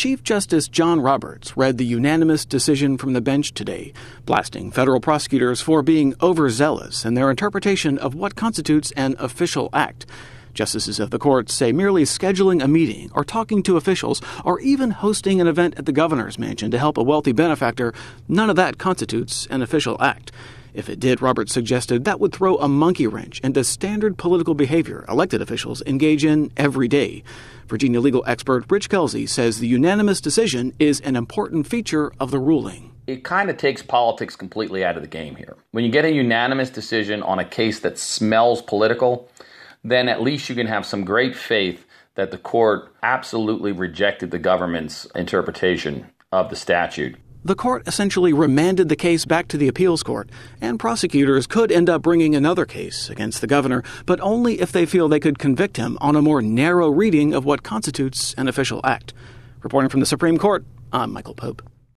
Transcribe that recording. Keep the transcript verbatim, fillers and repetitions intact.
Chief Justice John Roberts read the unanimous decision from the bench today, blasting federal prosecutors for being overzealous in their interpretation of what constitutes an official act. Justices of the court say merely scheduling a meeting or talking to officials or even hosting an event at the governor's mansion to help a wealthy benefactor, none of that constitutes an official act. If it did, Roberts suggested, that would throw a monkey wrench into standard political behavior elected officials engage in every day. Virginia legal expert Rich Kelsey says the unanimous decision is an important feature of the ruling. It kind of takes politics completely out of the game here. When you get a unanimous decision on a case that smells political, then at least you can have some great faith that the court absolutely rejected the government's interpretation of the statute. The court essentially remanded the case back to the appeals court, and prosecutors could end up bringing another case against the governor, but only if they feel they could convict him on a more narrow reading of what constitutes an official act. Reporting from the Supreme Court, I'm Michael Pope.